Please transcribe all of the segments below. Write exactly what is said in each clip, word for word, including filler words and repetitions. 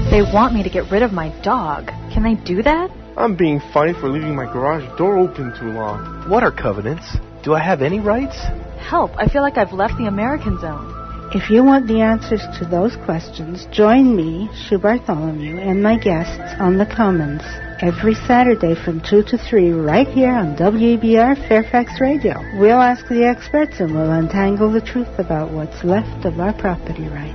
They want me to get rid of my dog. Can they do that? I'm being fined for leaving my garage door open too long. What are covenants? Do I have any rights? Help, I feel like I've left the American zone. If you want the answers to those questions, join me, Sue Bartholomew, and my guests on the Commons every Saturday from two to three right here on W A B R Fairfax Radio. We'll ask the experts and we'll untangle the truth about what's left of our property rights.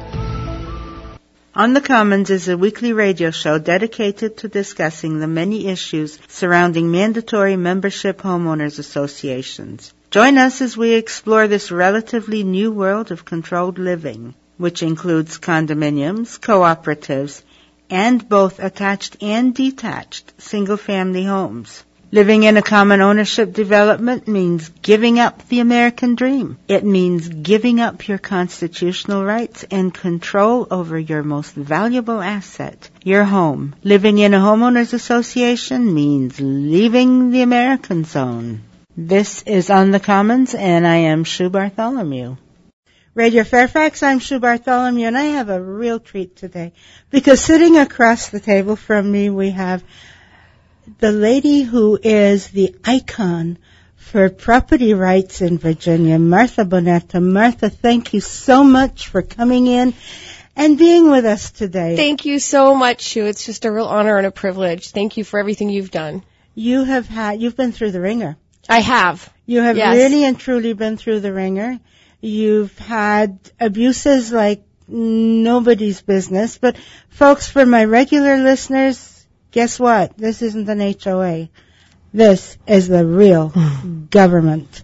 On the Commons is a weekly radio show dedicated to discussing the many issues surrounding mandatory membership homeowners associations. Join us as we explore this relatively new world of controlled living, which includes condominiums, cooperatives, and both attached and detached single-family homes. Living in a common ownership development means giving up the American dream. It means giving up your constitutional rights and control over your most valuable asset, your home. Living in a homeowners association means leaving the American zone. This is On the Commons, and I am Sue Bartholomew. Radio Fairfax, I'm Sue Bartholomew, and I have a real treat today, because sitting across the table from me we have the lady who is the icon for property rights in Virginia, Martha Bonetta. Martha, thank you so much for coming in and being with us today. Thank you so much, Sue. It's just a real honor and a privilege. Thank you for everything you've done. You have had, you've been through the ringer. I have. You have yes. really and truly been through the ringer. You've had abuses like nobody's business. But folks, for my regular listeners, guess what? This isn't an H O A. This is the real government.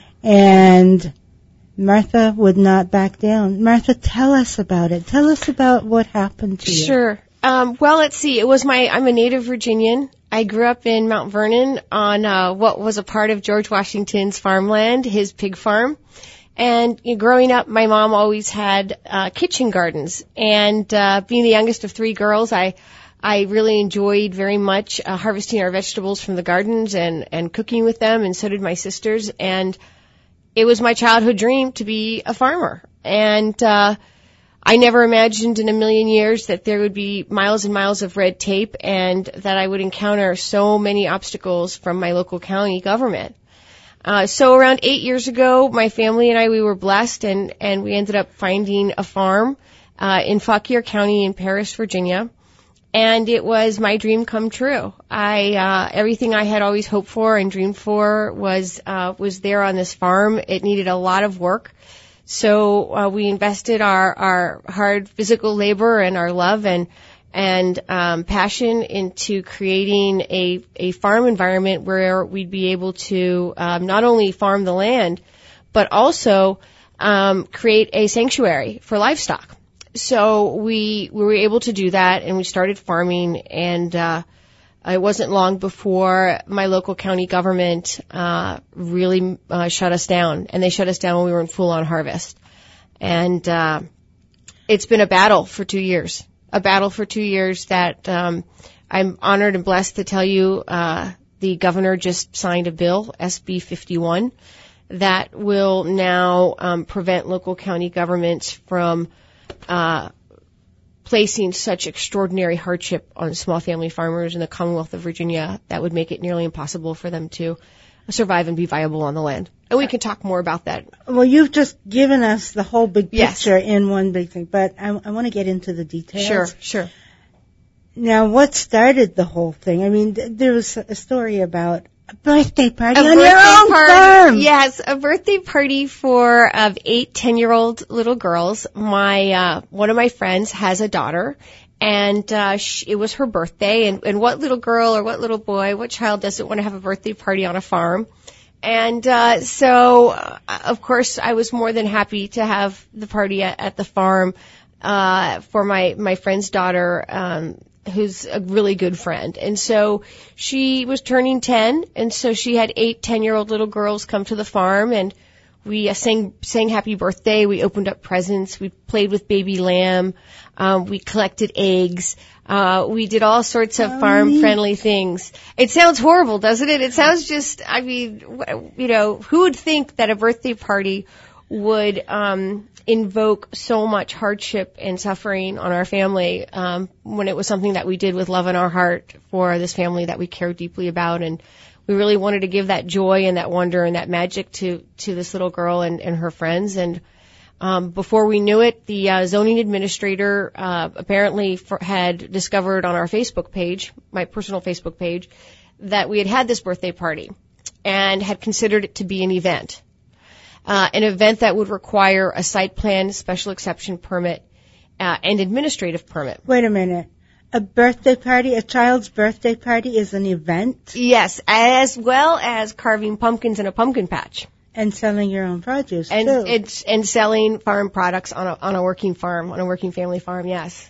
And Martha would not back down. Martha, tell us about it. Tell us about what happened to you. Sure. Um, well, let's see. It was my, I'm a native Virginian. I grew up in Mount Vernon on uh, what was a part of George Washington's farmland, his pig farm. And you know, growing up, my mom always had uh, kitchen gardens. And uh, being the youngest of three girls, I I really enjoyed very much uh, harvesting our vegetables from the gardens and, and cooking with them, and so did my sisters. And it was my childhood dream to be a farmer. And uh I never imagined in a million years that there would be miles and miles of red tape and that I would encounter so many obstacles from my local county government. Uh, so around eight years ago, my family and I, we were blessed, and, and we ended up finding a farm uh, in Fauquier County in Paris, Virginia. And it was my dream come true. I, uh, everything I had always hoped for and dreamed for was, uh, was there on this farm. It needed a lot of work. So, uh, we invested our, our hard physical labor and our love and, and, um, passion into creating a, a farm environment where we'd be able to, um, not only farm the land, but also, um, create a sanctuary for livestock. So we, we were able to do that, and we started farming, and, uh, it wasn't long before my local county government, uh, really, uh, shut us down, and they shut us down when we were in full-on harvest. And, uh, it's been a battle for two years, a battle for two years that, um, I'm honored and blessed to tell you, uh, the governor just signed a bill, S B fifty-one, that will now, um, prevent local county governments from, uh, placing such extraordinary hardship on small family farmers in the Commonwealth of Virginia that would make it nearly impossible for them to survive and be viable on the land. And we can talk more about that. Well, you've just given us the whole big picture yes. in one big thing, but I, I want to get into the details. Sure, sure. Now, what started the whole thing? I mean, th- there was a story about a birthday party a on birthday your own party, farm. Yes, a birthday party for of eight, ten-year-old little girls. My uh, one of my friends has a daughter, and uh, she, it was her birthday. And, and what little girl or what little boy, what child doesn't want to have a birthday party on a farm? And uh, so, uh, of course, I was more than happy to have the party at, at the farm uh, for my my friend's daughter. Um, who's a really good friend. And so she was turning ten, and so she had eight ten-year-old little girls come to the farm, and we uh, sang sang happy birthday. We opened up presents. We played with baby lamb. Um, we collected eggs. Uh, we did all sorts of farm-friendly things. It sounds horrible, doesn't it? It sounds just, I mean, you know, who would think that a birthday party would um, invoke so much hardship and suffering on our family um, when it was something that we did with love in our heart for this family that we cared deeply about. And we really wanted to give that joy and that wonder and that magic to, to this little girl and, and her friends. And um, before we knew it, the uh, zoning administrator uh, apparently for, had discovered on our Facebook page, my personal Facebook page, that we had had this birthday party and had considered it to be an event. Uh, an event that would require a site plan, special exception permit, uh, and administrative permit. Wait a minute. A birthday party, a child's birthday party is an event? Yes, as well as carving pumpkins in a pumpkin patch. And selling your own produce, and too. It's, and selling farm products on a, on a working farm, on a working family farm, yes.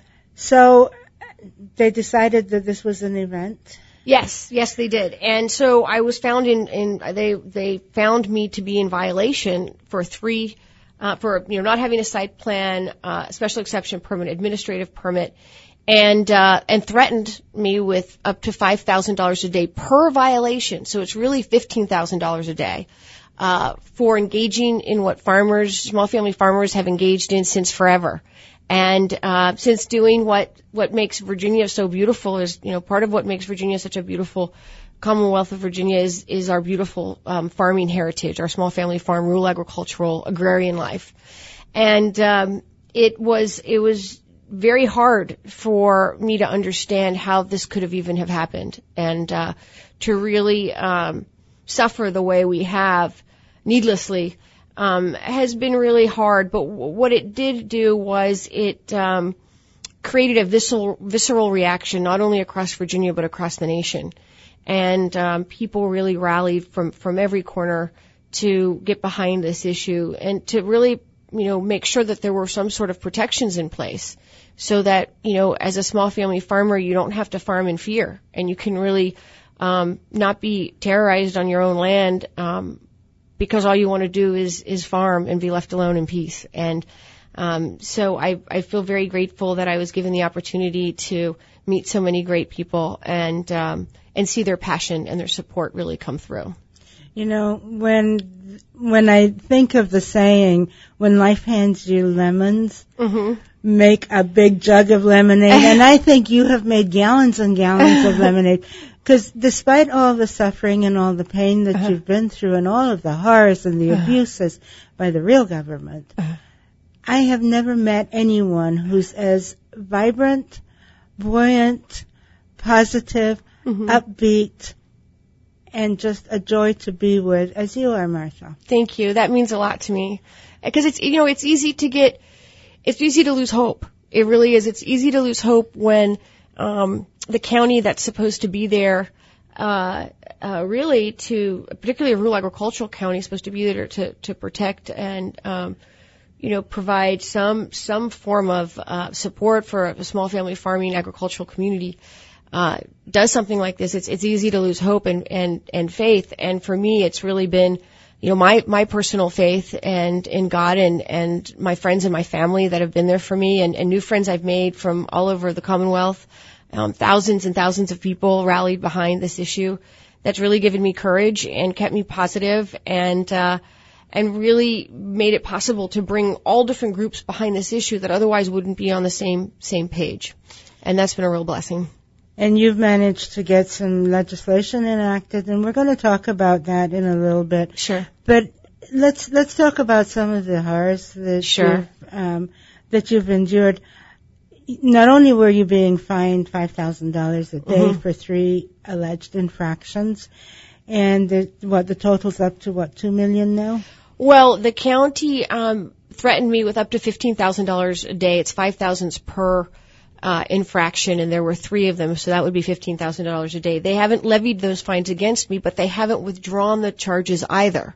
So they decided that this was an event? Yes, yes, they did. And so I was found in, in they, they found me to be in violation for three, uh, for, you know, not having a site plan, uh, special exception permit, administrative permit, and, uh, and threatened me with up to five thousand dollars a day per violation. So it's really fifteen thousand dollars a day, uh, for engaging in what farmers, small family farmers have engaged in since forever. And uh, since doing what, what makes Virginia so beautiful is, you know, part of what makes Virginia such a beautiful Commonwealth of Virginia is, is our beautiful um, farming heritage, our small family farm, rural agricultural, agrarian life. And um, it was it was very hard for me to understand how this could have even have happened, and uh, to really um, suffer the way we have needlessly. Um, has been really hard, but w- what it did do was it um, created a visceral, visceral reaction, not only across Virginia but across the nation. And um, people really rallied from, from every corner to get behind this issue and to really, you know, make sure that there were some sort of protections in place so that, you know, as a small family farmer, you don't have to farm in fear and you can really um, not be terrorized on your own land. Um, because all you want to do is, is farm and be left alone in peace. And um, so I, I feel very grateful that I was given the opportunity to meet so many great people and um, and see their passion and their support really come through. You know, when when I think of the saying, when life hands you lemons, mm-hmm. make a big jug of lemonade, and I think you have made gallons and gallons of lemonade. Because despite all the suffering and all the pain that uh-huh. you've been through and all of the horrors and the uh-huh. abuses by the real government, uh-huh. I have never met anyone who's as vibrant, buoyant, positive, mm-hmm. upbeat, and just a joy to be with as you are, Martha. Thank you. That means a lot to me. Because it's, you know, it's easy to get, it's easy to lose hope. It really is. It's easy to lose hope when um the county that's supposed to be there, uh, uh, really to, particularly a rural agricultural county, is supposed to be there to, to protect and, um, you know, provide some, some form of, uh, support for a small family farming agricultural community, uh, does something like this. It's, it's easy to lose hope and, and, and faith. And for me, it's really been, you know, my, my personal faith and in God and, and my friends and my family that have been there for me and, and new friends I've made from all over the Commonwealth. Um, thousands and thousands of people rallied behind this issue. That's really given me courage and kept me positive and, uh, and really made it possible to bring all different groups behind this issue that otherwise wouldn't be on the same, same page. And that's been a real blessing. And you've managed to get some legislation enacted, and we're going to talk about that in a little bit. Sure. But let's, let's talk about some of the horrors that sure. you've, um, that you've endured. Not only were you being fined five thousand dollars a day mm-hmm. for three alleged infractions, and the, what the total's up to, what, two million dollars now? Well, the county um, threatened me with up to fifteen thousand dollars a day. It's five thousand dollars per uh, infraction, and there were three of them, so that would be fifteen thousand dollars a day. They haven't levied those fines against me, but they haven't withdrawn the charges either.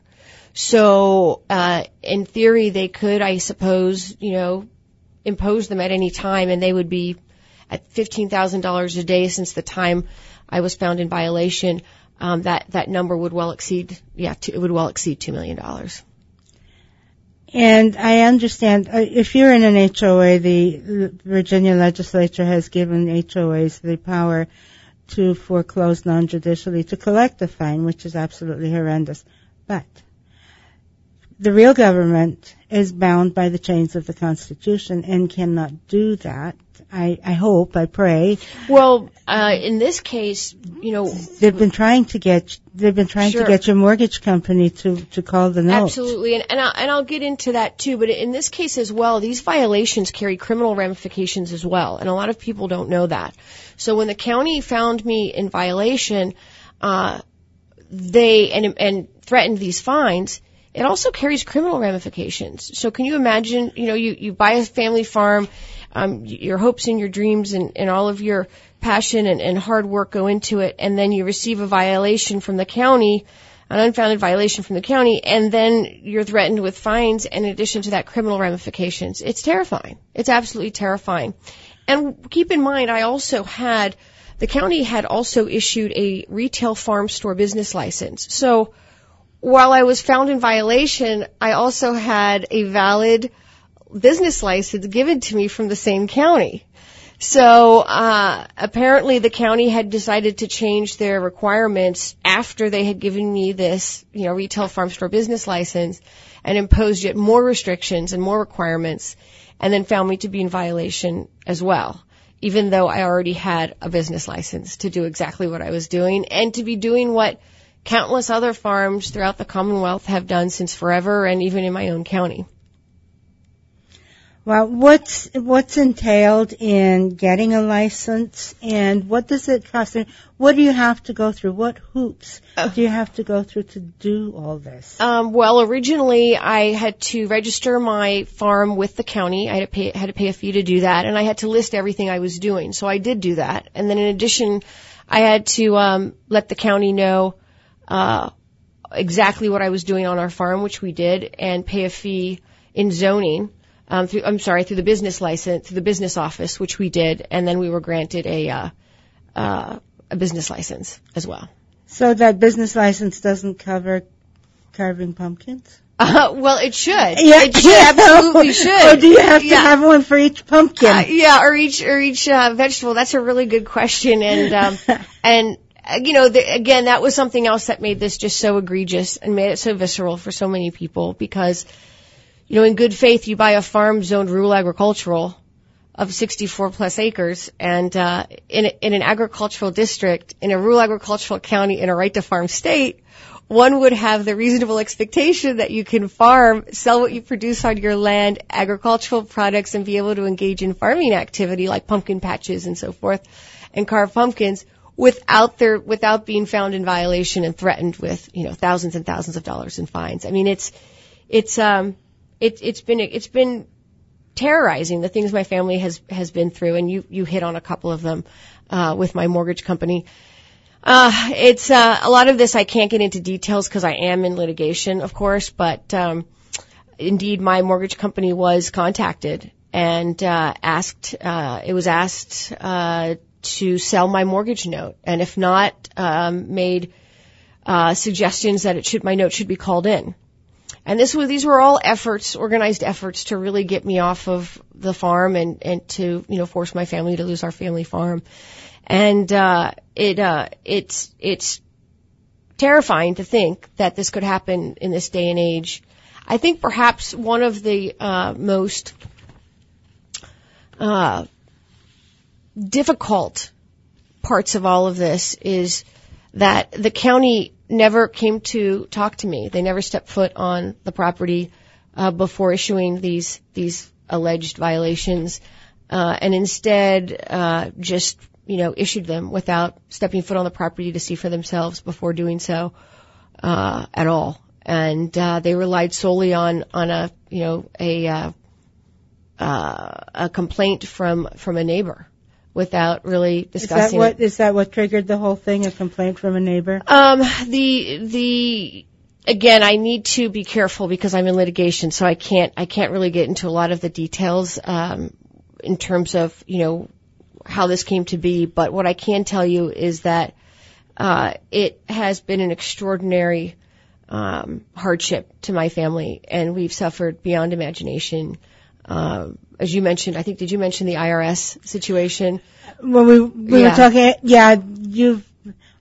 So uh, in theory, they could, I suppose, you know, impose them at any time, and they would be at fifteen thousand dollars a day since the time I was found in violation. Um, that, that number would well exceed, yeah, two, it would well exceed two million dollars. And I understand, uh, if you're in an H O A, the Virginia legislature has given H O As the power to foreclose non-judicially to collect the fine, which is absolutely horrendous. But the real government is bound by the chains of the Constitution and cannot do that. I, I hope, I pray. Well, uh, in this case, you know, they've been trying to get they've been trying sure. to get your mortgage company to, to call the note. Absolutely, and and I'll, and I'll get into that too. But in this case as well, these violations carry criminal ramifications as well, and a lot of people don't know that. So when the county found me in violation, uh, they and and threatened these fines. It also carries criminal ramifications. So can you imagine? You know, you you buy a family farm. Um, your hopes and your dreams and, and all of your passion and, and hard work go into it, and then you receive a violation from the county, an unfounded violation from the county, and then you're threatened with fines and in addition to that, criminal ramifications. It's terrifying. It's absolutely terrifying. And keep in mind, I also had, the county had also issued a retail farm store business license. So while I was found in violation, I also had a valid business license given to me from the same county. So uh apparently the county had decided to change their requirements after they had given me this, you know, retail farm store business license and imposed yet more restrictions and more requirements, and then found me to be in violation as well, even though I already had a business license to do exactly what I was doing and to be doing what countless other farms throughout the Commonwealth have done since forever, and even in my own county. Well, what's what's entailed in getting a license, and what does it cost? What do you have to go through? What hoops do you have to go through to do all this? Um, well, originally I had to register my farm with the county. I had to pay had to pay a fee to do that, and I had to list everything I was doing. So I did do that, and then in addition, I had to um, let the county know uh, exactly what I was doing on our farm, which we did, and pay a fee in zoning. Um, through, I'm sorry, through the business license, through the business office, which we did, and then we were granted a, uh, uh, a business license as well. So that business license doesn't cover carving pumpkins? Uh, well, it should. Yeah, it should, absolutely should. Or do you have to yeah. have one for each pumpkin? Uh, yeah, or each, or each, uh, vegetable. That's a really good question, and, um, and, uh, you know, the, again, that was something else that made this just so egregious and made it so visceral for so many people, because you know, in good faith, you buy a farm zoned rural agricultural of sixty-four plus acres, and uh in a, in an agricultural district, in a rural agricultural county, in a right to farm state, one would have the reasonable expectation that you can farm, sell what you produce on your land, agricultural products, and be able to engage in farming activity like pumpkin patches and so forth, and carve pumpkins without their without being found in violation and threatened with, you know, thousands and thousands of dollars in fines. I mean, it's it's um It, it's been, it's been terrorizing, the things my family has, has been through, and you, you hit on a couple of them, uh, with my mortgage company. Uh, it's, uh, a lot of this I can't get into details because I am in litigation, of course, but, um, indeed my mortgage company was contacted and, uh, asked, uh, it was asked, uh, to sell my mortgage note, and if not, um, made, uh, suggestions that it should, my note should be called in. And this was, these were all efforts, organized efforts to really get me off of the farm and, and to, you know, force my family to lose our family farm. And, uh, it, uh, it's, it's terrifying to think that this could happen in this day and age. I think perhaps one of the, uh, most, uh, difficult parts of all of this is that the county never came to talk to me. They never stepped foot on the property uh, before issuing these these alleged violations, uh, and instead uh, just you know issued them without stepping foot on the property to see for themselves before doing so uh, at all. And uh, they relied solely on on a you know a uh, uh, a complaint from from a neighbor, without really discussing is that what, it. Is that what triggered the whole thing, a complaint from a neighbor? Um, the, the, again, I need to be careful because I'm in litigation, so I can't, I can't really get into a lot of the details, um, in terms of, you know, how this came to be, but what I can tell you is that, uh, it has been an extraordinary, um, hardship to my family, and we've suffered beyond imagination. Um, as you mentioned, I think, did you mention the I R S situation? When we, we yeah. were talking, yeah, you've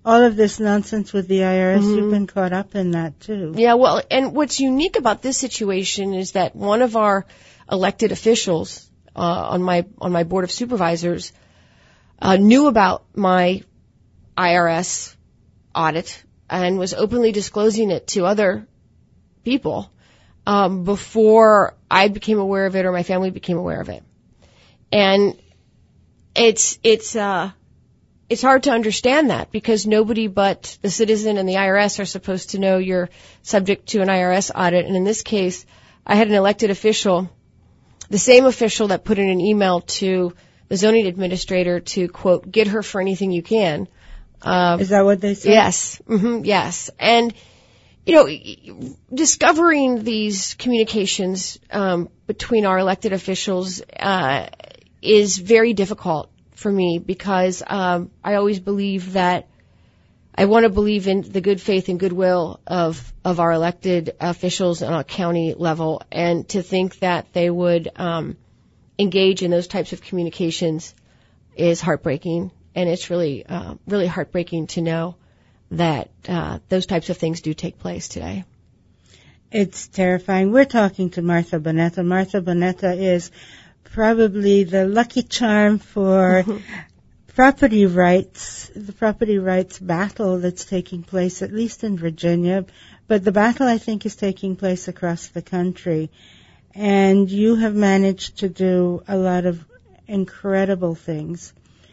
all of this nonsense with the I R S, Mm-hmm. you've been caught up in that too. Yeah, well, and what's unique about this situation is that one of our elected officials uh, on my on my board of supervisors uh, knew about my I R S audit and was openly disclosing it to other people um, before I became aware of it or my family became aware of it. And it's it's uh it's hard to understand that because nobody but the citizen and the I R S are supposed to know you're subject to an I R S audit. And in this case, I had an elected official, the same official that put in an email to the zoning administrator to, quote, get her for anything you can. Uh, Is that what they said? Yes. Mm-hmm, yes. And, you know, discovering these communications um, between our elected officials uh, is very difficult for me because um, I always believe that I want to believe in the good faith and goodwill of, of our elected officials on a county level, and to think that they would um, engage in those types of communications is heartbreaking. And it's really, uh, really heartbreaking to know that uh, those types of things do take place today. It's terrifying. We're talking to Martha Bonetta. Martha Bonetta is probably the lucky charm for property rights, the property rights battle that's taking place, at least in Virginia. But the battle, I think, is taking place across the country. And you have managed to do a lot of incredible things.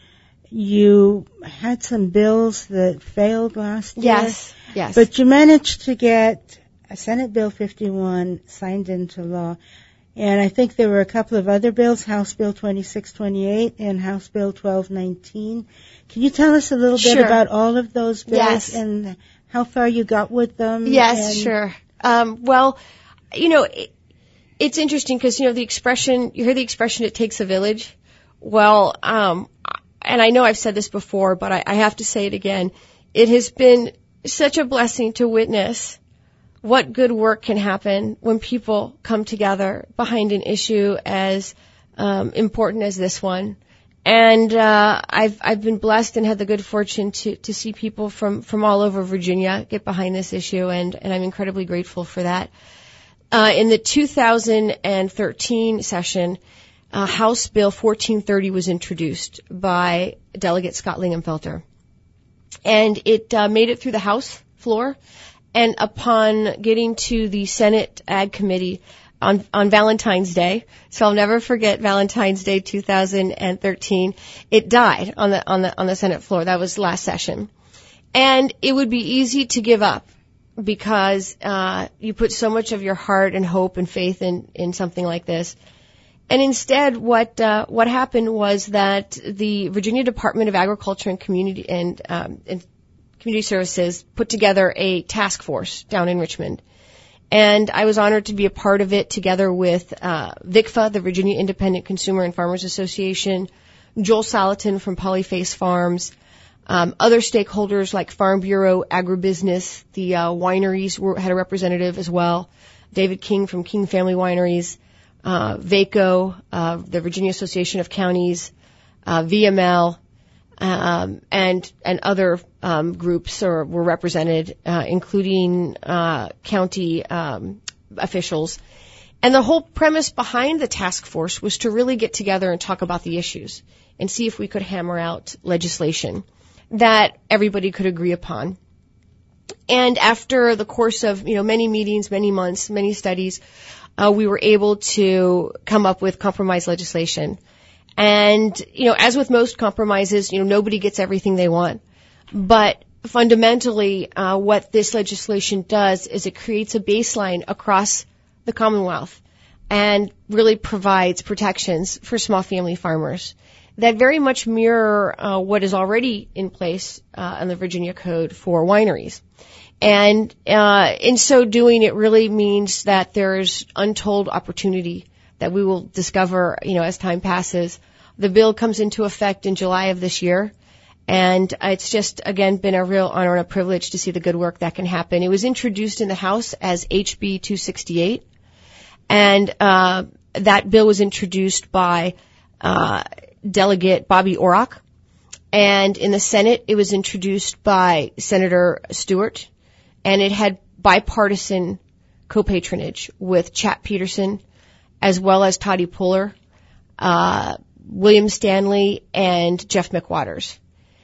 You had some bills that failed last year. Yes, yes. But you managed to get a Senate Bill fifty-one signed into law. And I think there were a couple of other bills, House Bill twenty-six twenty-eight and House Bill twelve nineteen. Can you tell us a little bit Sure. about all of those bills Yes. and how far you got with them? Yes, and sure. Um, well, you know, it, it's interesting because, you know, the expression, you hear the expression, it takes a village. Well, um, and I know I've said this before, but I, I have to say it again. It has been such a blessing to witness what good work can happen when people come together behind an issue as um, important as this one. And uh, I've I've been blessed and had the good fortune to to see people from from all over Virginia get behind this issue, and and I'm incredibly grateful for that. Uh, in the two thousand thirteen session, uh, House Bill fourteen thirty was introduced by Delegate Scott Lingenfelter, and it uh, made it through the House floor. And upon getting to the Senate Ag Committee on, on Valentine's Day, so I'll never forget Valentine's Day two thousand thirteen, it died on the, on the, on the Senate floor. That was last session. And it would be easy to give up because, uh, you put so much of your heart and hope and faith in, in something like this. And instead, what, uh, what happened was that the Virginia Department of Agriculture and Community, and, um, and Community Services put together a task force down in Richmond. And I was honored to be a part of it together with uh, V I C F A, the Virginia Independent Consumer and Farmers Association, Joel Salatin from Polyface Farms, um, other stakeholders like Farm Bureau, Agribusiness, the uh, wineries were, had a representative as well, David King from King Family Wineries, uh, VACO, uh, the Virginia Association of Counties, uh, V M L, Um, and and other um, groups are, were represented, uh, including uh, county um, officials. And the whole premise behind the task force was to really get together and talk about the issues and see if we could hammer out legislation that everybody could agree upon. And after the course of, you know, many meetings, many months, many studies, uh, we were able to come up with compromise legislation. And, you know, as with most compromises, you know, nobody gets everything they want. But fundamentally, uh, what this legislation does is it creates a baseline across the Commonwealth and really provides protections for small family farmers that very much mirror uh, what is already in place uh, in the Virginia Code for wineries. And uh, in so doing, it really means that there's untold opportunity that we will discover, you know, as time passes. The bill comes into effect in July of this year, and it's just, again, been a real honor and a privilege to see the good work that can happen. It was introduced in the House as H B two sixty-eight, and uh, that bill was introduced by uh, Delegate Bobby Orrock, And in the Senate, it was introduced by Senator Stewart, and it had bipartisan co-patronage with Chap Peterson, as well as Toddy Puller, uh, William Stanley, and Jeff McWaters.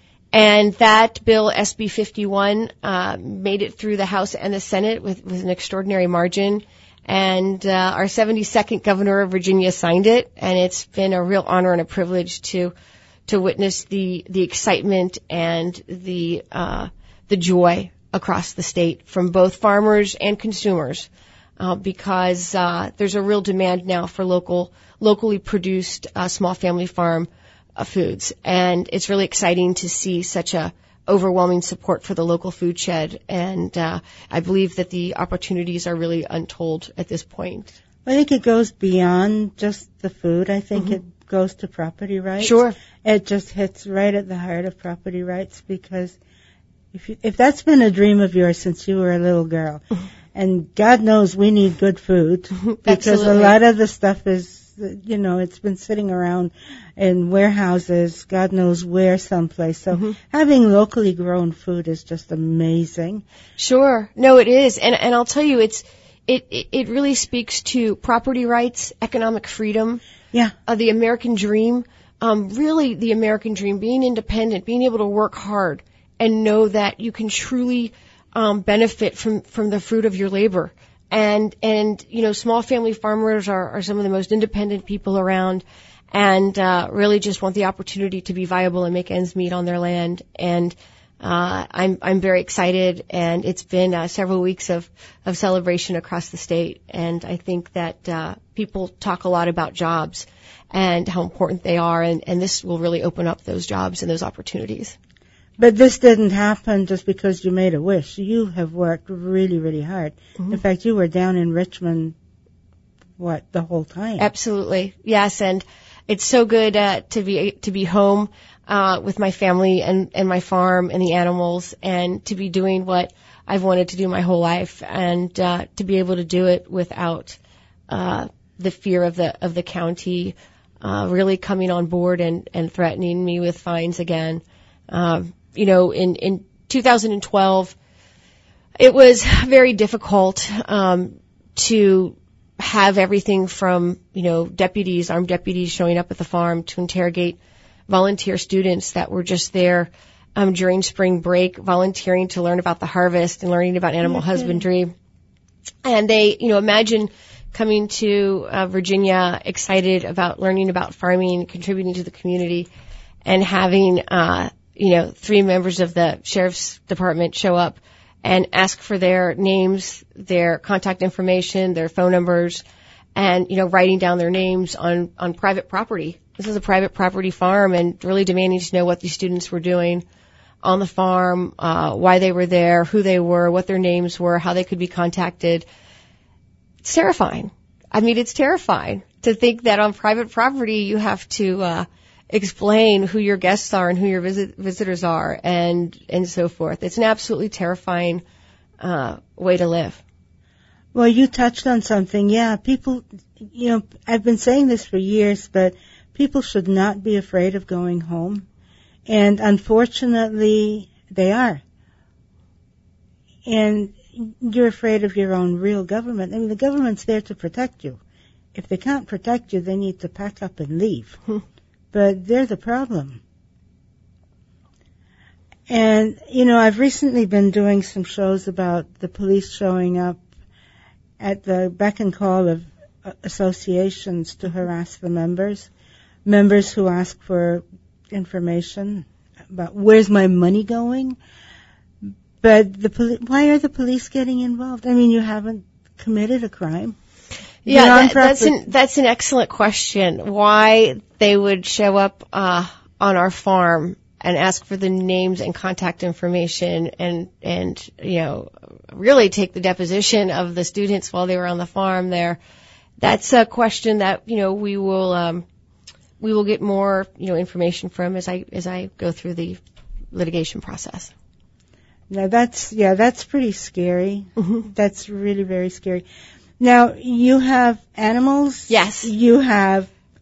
And that bill, S B fifty-one, uh, made it through the House and the Senate with, with an extraordinary margin. And uh, our seventy-second governor of Virginia signed it, and it's been a real honor and a privilege to to witness the the excitement and the uh, the joy across the state from both farmers and consumers, uh, because uh, there's a real demand now for local locally produced uh, small family farm uh, foods, and it's really exciting to see such a overwhelming support for the local food shed, and uh, I believe that the opportunities are really untold at this point. I think it goes beyond just the food. I think mm-hmm. it goes to property rights. Sure. It just hits right at the heart of property rights, because if you, if that's been a dream of yours since you were a little girl, mm-hmm. and God knows we need good food, because Absolutely. a lot of the stuff is, you know, it's been sitting around in warehouses, God knows where someplace. So mm-hmm. having locally grown food is just amazing. Sure. No, it is. And, and I'll tell you, it's, it, it really speaks to property rights, economic freedom. Yeah. Uh, the American dream. Um, really the American dream, being independent, being able to work hard and know that you can truly, um, benefit from, from the fruit of your labor. And, and, you know, small family farmers are, are some of the most independent people around, and, uh, really just want the opportunity to be viable and make ends meet on their land. And, uh, I'm, I'm very excited, and it's been, uh, several weeks of, of celebration across the state. And I think that, uh, people talk a lot about jobs and how important they are, and, and this will really open up those jobs and those opportunities. But this didn't happen just because you made a wish. You have worked really, really hard. Mm-hmm. In fact, you were down in Richmond, what, the whole time? Absolutely. Yes, and it's so good uh, to be to be home uh, with my family and, and my farm and the animals, and to be doing what I've wanted to do my whole life, and uh, to be able to do it without uh, the fear of the of the county uh, really coming on board and, and threatening me with fines again. Uh, You know, in, in two thousand twelve, it was very difficult um, to have everything from, you know, deputies, armed deputies showing up at the farm to interrogate volunteer students that were just there um, during spring break, volunteering to learn about the harvest and learning about animal mm-hmm. husbandry. And they, you know, imagine coming to uh, Virginia excited about learning about farming, contributing to the community, and having uh you know, three members of the sheriff's department show up and ask for their names, their contact information, their phone numbers, and, you know, writing down their names on, on private property. This is a private property farm, and really demanding to know what these students were doing on the farm, uh, why they were there, who they were, what their names were, how they could be contacted. It's terrifying. I mean, it's terrifying to think that on private property you have to, uh, explain who your guests are and who your visit, visitors are, and and so forth. It's an absolutely terrifying uh, way to live. Well, you touched on something. Yeah, people, you know, I've been saying this for years, but people should not be afraid of going home. And unfortunately, they are. And you're afraid of your own real government. I mean, the government's there to protect you. If they can't protect you, they need to pack up and leave. But they're the problem. And, you know, I've recently been doing some shows about the police showing up at the beck and call of associations to harass the members, members who ask for information about where's my money going. But the poli- why are the police getting involved? I mean, you haven't committed a crime. Yeah, that, that's an that's an excellent question. Why they would show up uh, on our farm and ask for the names and contact information, and and you know, really take the deposition of the students while they were on the farm there. That's a question that, you know, we will um, we will get more, you know, information from as I as I go through the litigation process. Now that's yeah, that's pretty scary. Mm-hmm. That's really very scary. Now, you have animals. Yes. You have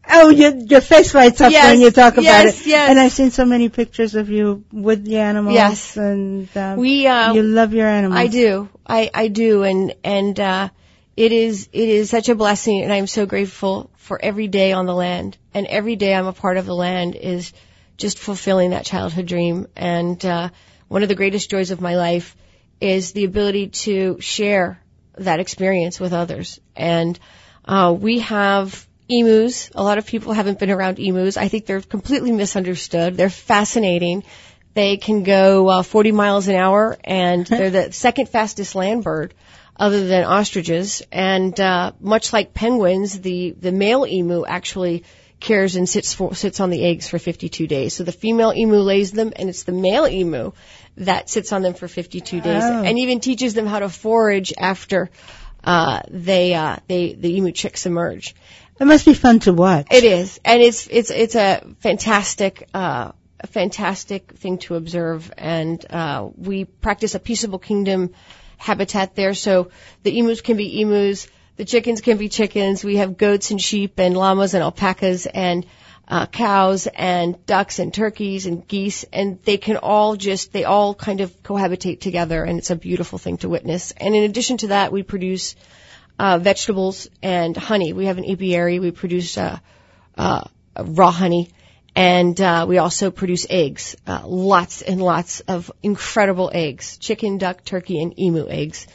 Oh, your, your face lights up Yes, when you talk about yes, it. yes. And I've seen so many pictures of you with the animals. Yes. And um, We, uh, you love your animals. I do. I, I do. And, and, uh, it is, it is such a blessing, and I'm so grateful for every day on the land. And every day I'm a part of the land is just fulfilling that childhood dream. And, uh, one of the greatest joys of my life is the ability to share that experience with others. And, uh, we have emus. A lot of people haven't been around emus. I think they're completely misunderstood. They're fascinating. They can go uh, forty miles an hour, and they're the second fastest land bird other than ostriches. And uh, much like penguins, the, the male emu actually cares and sits for, sits on the eggs for fifty-two days. So the female emu lays them, and it's the male emu that sits on them for fifty-two days, Oh. and even teaches them how to forage after uh, they uh, they the emu chicks emerge. It must be fun to watch. It is, and it's it's it's a fantastic uh, a fantastic thing to observe. And uh, we practice a peaceable kingdom habitat there, so the emus can be emus, the chickens can be chickens. We have goats and sheep and llamas and alpacas and uh, cows and ducks and turkeys and geese, and they can all just they all kind of cohabitate together, and it's a beautiful thing to witness. And in addition to that, we produce Uh, vegetables and honey. We have an apiary. We produce uh, uh, raw honey, and uh, we also produce eggs. Uh, lots and lots of incredible eggs: chicken, duck, turkey, and emu eggs.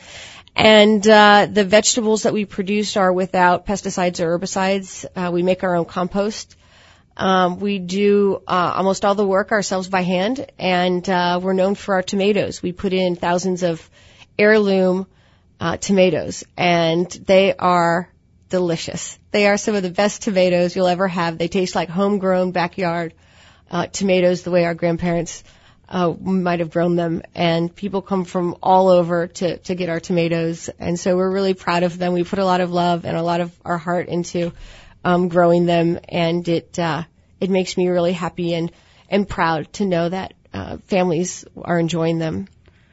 And uh, the vegetables that we produce are without pesticides or herbicides. Uh, we make our own compost. Um, we do uh, almost all the work ourselves by hand, and uh, we're known for our tomatoes. We put in thousands of heirloom Uh, tomatoes, and they are delicious. They are some of the best tomatoes you'll ever have. They taste like homegrown backyard uh, tomatoes, the way our grandparents uh, might have grown them. And people come from all over to to get our tomatoes, and so we're really proud of them. We put a lot of love and a lot of our heart into um, growing them, and it uh, it makes me really happy and and proud to know that uh, families are enjoying them.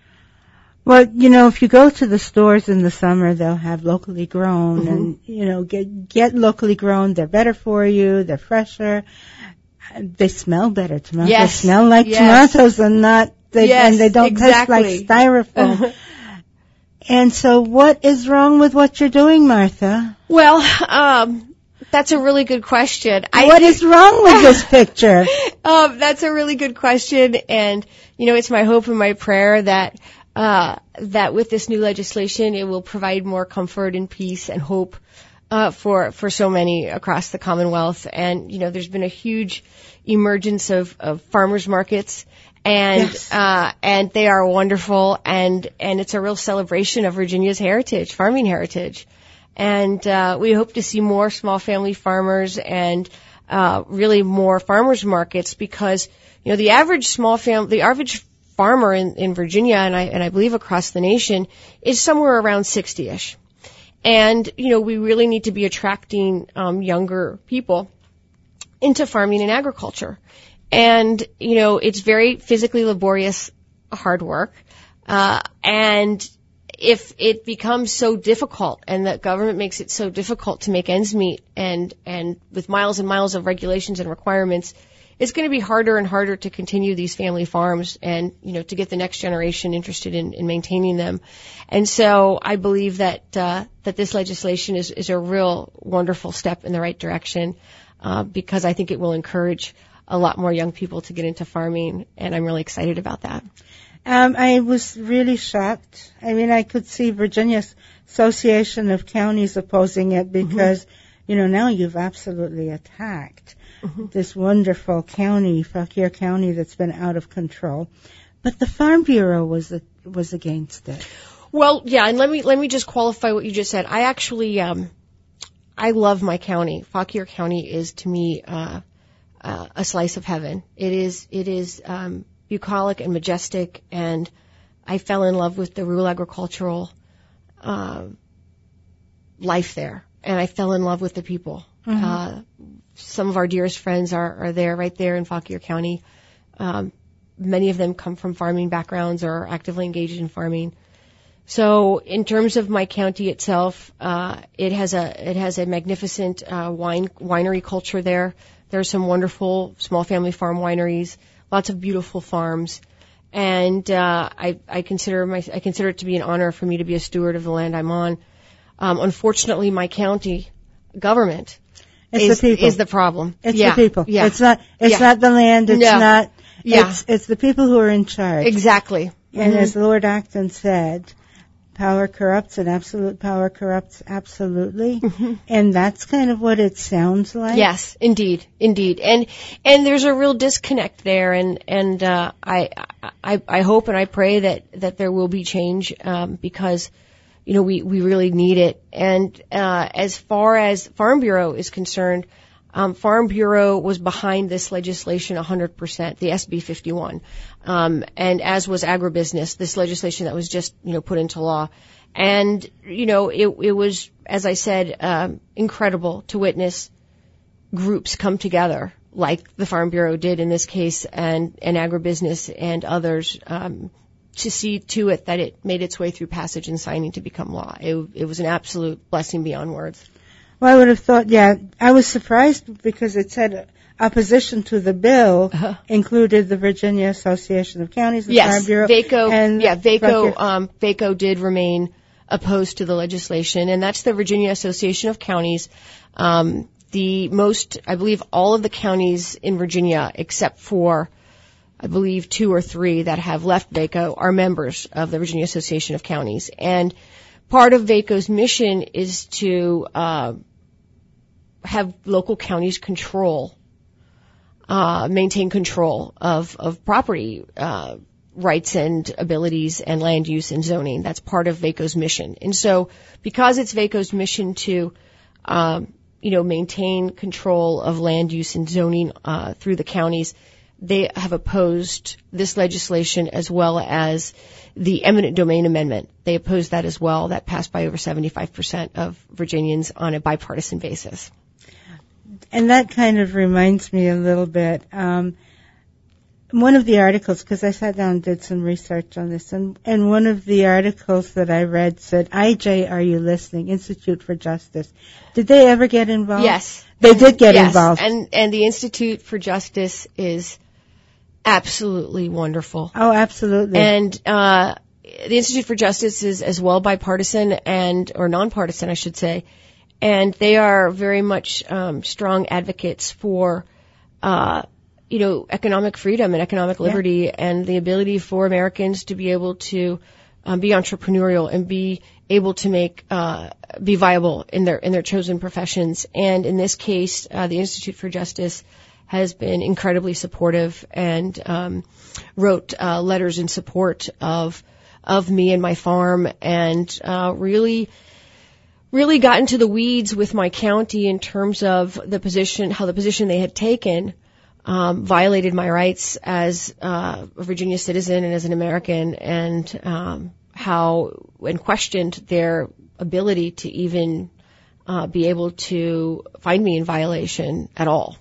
Well, you know, if you go to the stores in the summer, they'll have locally grown, Mm-hmm. and, you know, get get locally grown. They're better for you. They're fresher. They smell better. Tomatoes Yes. smell like Yes. tomatoes and not, they, Yes, and they don't taste exactly. like styrofoam. And so what is wrong with what you're doing, Martha? Well, um, that's a really good question. I What is wrong with this picture? Um, that's a really good question, and you know, it's my hope and my prayer that uh, that with this new legislation, it will provide more comfort and peace and hope uh, for for so many across the Commonwealth. And you know, there's been a huge emergence of, of farmers markets, and Yes. uh, and they are wonderful, and and it's a real celebration of Virginia's heritage, farming heritage. And uh, we hope to see more small family farmers and uh, really more farmers markets, because you know the average small fam, the average farmer in, in Virginia and I and I believe across the nation is somewhere around sixty-ish. And you know we really need to be attracting um, younger people into farming and agriculture. And you know it's very physically laborious, hard work, uh, and if it becomes so difficult and the government makes it so difficult to make ends meet and, and with miles and miles of regulations and requirements, it's going to be harder and harder to continue these family farms and, you know, to get the next generation interested in, in maintaining them. And so I believe that, uh, that this legislation is, is a real wonderful step in the right direction, uh, because I think it will encourage a lot more young people to get into farming, and I'm really excited about that. Um, I was really shocked. I mean, I could see Virginia's Association of Counties opposing it because, mm-hmm. you know, now you've absolutely attacked mm-hmm. this wonderful county, Fauquier County, that's been out of control. But the Farm Bureau was was against it. Well, yeah, and let me let me just qualify what you just said. I actually, um, I love my county. Fauquier County is to me uh, uh, a slice of heaven. It is. It is. Um, bucolic and majestic, and I fell in love with the rural agricultural uh, life there, and I fell in love with the people. Mm-hmm. Uh, some of our dearest friends are, are there, right there in Fauquier County. Um, many of them come from farming backgrounds or are actively engaged in farming. So in terms of my county itself, uh, it has a it has a magnificent uh, wine winery culture there. There are some wonderful small family farm wineries, lots of beautiful farms, and uh, I, I consider my I consider it to be an honor for me to be a steward of the land I'm on. Um, unfortunately, my county government it's is the, people. is the problem. It's yeah. the people. Yeah. It's not it's yeah. not the land. It's no. not. Yeah. It's it's the people who are in charge. Exactly. And mm-hmm. as Lord Acton said, power corrupts and absolute power corrupts absolutely. Mm-hmm. And that's kind of what it sounds like. Yes, indeed, indeed. And and there's a real disconnect there, and and uh, I, I I hope and I pray that that there will be change um, because you know we we really need it. And uh, as far as Farm Bureau is concerned, um, Farm Bureau was behind this legislation one hundred percent, the S B fifty-one, um, and as was agribusiness, this legislation that was just you know put into law. And, you know, it, it was, as I said, um, incredible to witness groups come together, like the Farm Bureau did in this case, and, and agribusiness and others, um, to see to it that it made its way through passage and signing to become law. It, it was an absolute blessing beyond words. Well, I would have thought, yeah, I was surprised because it said opposition to the bill uh-huh. included the Virginia Association of Counties, the yes, Farm Bureau. VACO, and yeah, VACO, um, VACO did remain opposed to the legislation, and that's the Virginia Association of Counties. Um, the most, I believe, all of the counties in Virginia, except for, I believe, two or three that have left VACO, are members of the Virginia Association of Counties. And part of VACO's mission is to uh, have local counties control, uh, maintain control of of property. Uh, rights and abilities and land use and zoning. That's part of VACO's mission. And so because it's VACO's mission to, um, you know, maintain control of land use and zoning uh, through the counties, they have opposed this legislation as well as the eminent domain amendment. They opposed that as well. That passed by over seventy-five percent of Virginians on a bipartisan basis. And that kind of reminds me a little bit. Um, One of the articles, because I sat down and did some research on this, and, and one of the articles that I read said, I J, are you listening? Institute for Justice. Did they ever get involved? Yes. They did get yes. involved. And, and the Institute for Justice is absolutely wonderful. Oh, absolutely. And uh, the Institute for Justice is as well bipartisan and, or nonpartisan, I should say, and they are very much um, strong advocates for uh you know, economic freedom and economic liberty yeah. and the ability for Americans to be able to um, be entrepreneurial and be able to make, uh, be viable in their, in their chosen professions. And in this case, uh, the Institute for Justice has been incredibly supportive and, um, wrote, uh, letters in support of, of me and my farm and, uh, really, really got into the weeds with my county in terms of the position, how the position they had taken Um, violated my rights as uh, a Virginia citizen and as an American, and um, how and questioned their ability to even uh, be able to find me in violation at all.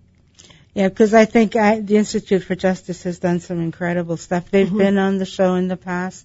Yeah, because I think I, the Institute for Justice has done some incredible stuff. They've mm-hmm. been on the show in the past,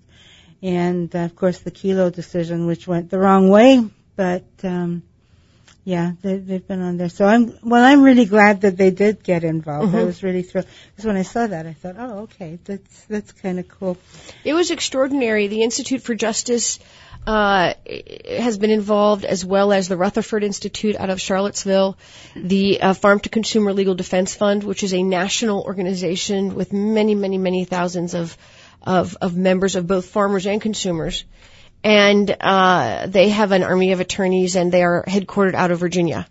and uh, of course the Kelo decision, which went the wrong way, but. Um, Yeah, they, they've been on there. So I'm, well, I'm really glad that they did get involved. Mm-hmm. I was really thrilled. Because when I saw that, I thought, oh, okay, that's, that's kind of cool. It was extraordinary. The Institute for Justice, uh, has been involved, as well as the Rutherford Institute out of Charlottesville, the uh, Farm to Consumer Legal Defense Fund, which is a national organization with many, many, many thousands of, of, of members of both farmers and consumers. And uh they have an army of attorneys, and they are headquartered out of Virginia.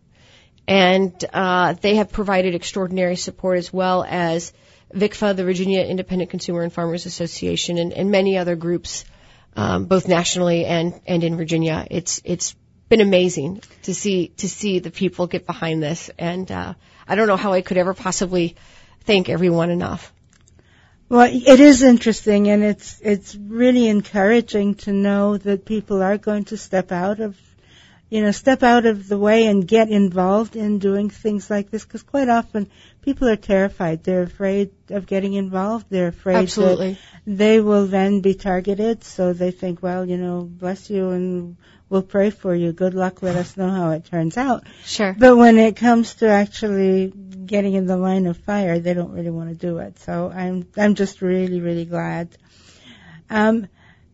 And uh they have provided extraordinary support, as well as V I C F A, the Virginia Independent Consumer and Farmers Association, and, and many other groups, um, both nationally and, and in Virginia. It's it's been amazing to see to see the people get behind this, and uh I don't know how I could ever possibly thank everyone enough. Well, it is interesting, and it's it's really encouraging to know that people are going to step out of, you know, step out of the way and get involved in doing things like this, because quite often people are terrified. They're afraid of getting involved. They're afraid Absolutely. that they will then be targeted. So they think, well, you know, bless you and we'll pray for you. Good luck. Let us know how it turns out. Sure. But when it comes to actually getting in the line of fire, they don't really want to do it. So I'm I'm just really, really glad. Um,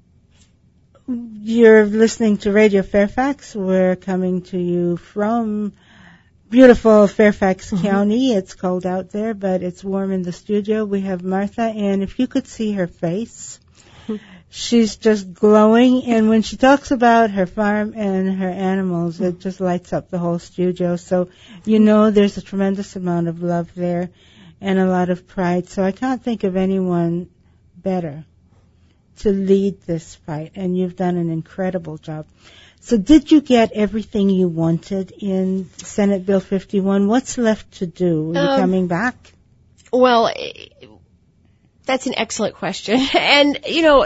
you're listening to Radio Fairfax. We're coming to you from beautiful Fairfax mm-hmm. County. It's cold out there, but it's warm in the studio. We have Martha, and if you could see her face, she's just glowing. And when she talks about her farm and her animals, it just lights up the whole studio. So you know there's a tremendous amount of love there and a lot of pride. So I can't think of anyone better to lead this fight, and you've done an incredible job. So did you get everything you wanted in Senate Bill fifty-one? What's left to do? Are you um, coming back? Well, that's an excellent question. And, you know,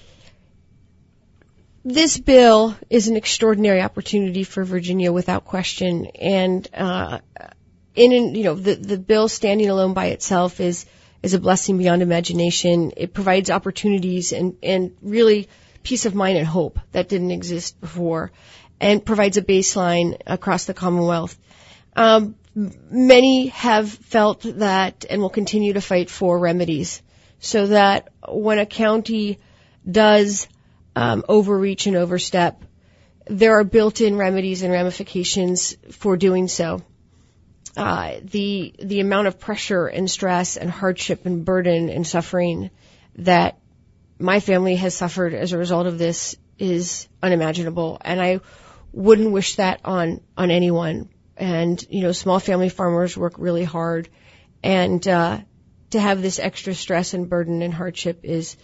this bill is an extraordinary opportunity for Virginia without question. And, uh, in, you know, the, the bill standing alone by itself is, is a blessing beyond imagination. It provides opportunities and, and really peace of mind and hope that didn't exist before, and provides a baseline across the Commonwealth. Um, many have felt that and will continue to fight for remedies so that when a county does um, overreach and overstep, there are built-in remedies and ramifications for doing so. Uh, the the amount of pressure and stress and hardship and burden and suffering that my family has suffered as a result of this is unimaginable, and I wouldn't wish that on on anyone. And you know, small family farmers work really hard, and uh, to have this extra stress and burden and hardship is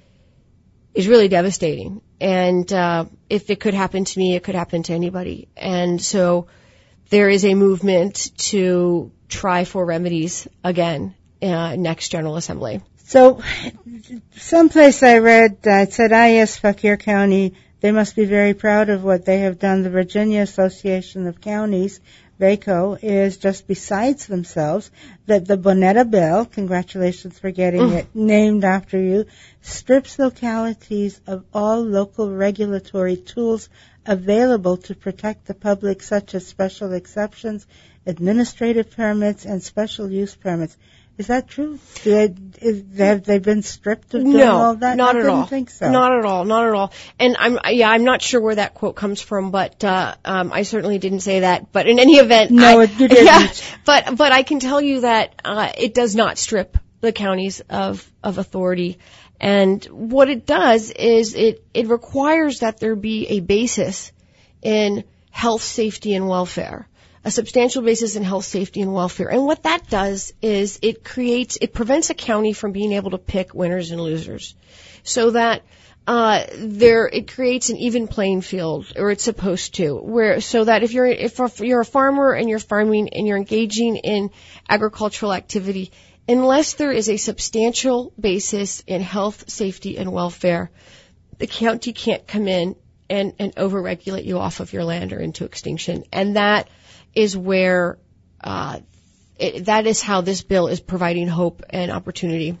is really devastating. And uh, if it could happen to me, it could happen to anybody. And so there is a movement to try for remedies again uh, next General Assembly. So, someplace I read uh, it said I S Fauquier County, they must be very proud of what they have done. The Virginia Association of Counties, VACO, is just besides themselves that the Bonetta Bill, congratulations for getting mm. it named after you, strips localities of all local regulatory tools available to protect the public, such as special exceptions, administrative permits, and special use permits. Is that true? Do they, is, have they been stripped of doing no, all that? Not I at didn't all. think so. Not at all. Not at all. And I'm yeah, I'm not sure where that quote comes from, but uh, um, I certainly didn't say that. But in any event, no, I, you didn't. Yeah, but but I can tell you that uh, it does not strip the counties of of authority. And what it does is it it requires that there be a basis in health, safety, and welfare. A substantial basis in health, safety, and welfare. And what that does is it creates, it prevents a county from being able to pick winners and losers. So that, uh, there, it creates an even playing field, or it's supposed to, where, so that if you're, if you're a farmer and you're farming and you're engaging in agricultural activity, unless there is a substantial basis in health, safety, and welfare, the county can't come in and, and overregulate you off of your land or into extinction. And that is where, uh, it, that is how this bill is providing hope and opportunity.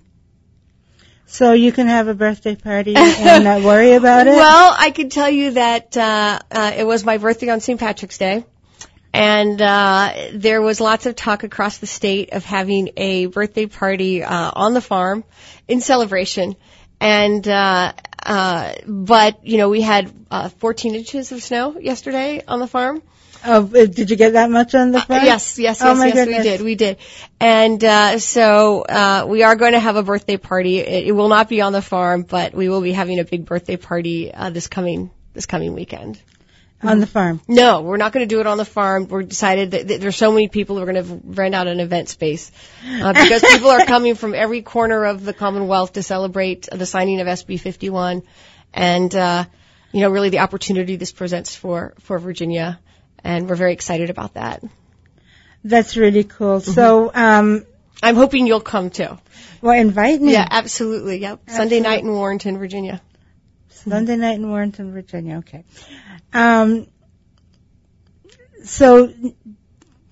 So you can have a birthday party and not worry about it? Well, I can tell you that, uh, uh, it was my birthday on Saint Patrick's Day. And, uh, there was lots of talk across the state of having a birthday party, uh, on the farm in celebration. And, uh, uh, but, you know, we had, uh, fourteen inches of snow yesterday on the farm. Oh, did you get that much on the farm? Uh, yes, yes, oh yes, my yes, goodness. we did, we did. And, uh, so, uh, we are going to have a birthday party. It, it will not be on the farm, but we will be having a big birthday party, uh, this coming, this coming weekend. On the farm? No, we're not going to do it on the farm. We're decided that, that there's so many people we're going to rent out an event space, uh, because people are coming from every corner of the Commonwealth to celebrate the signing of S B fifty-one. And, uh, you know, really the opportunity this presents for, for Virginia. And we're very excited about that. That's really cool. Mm-hmm. So, um, I'm hoping you'll come too. Well, invite me. Yeah, absolutely. Yep. Absolutely. Sunday night in Warrenton, Virginia. Sunday night in Warrenton, Virginia. Okay. Um, so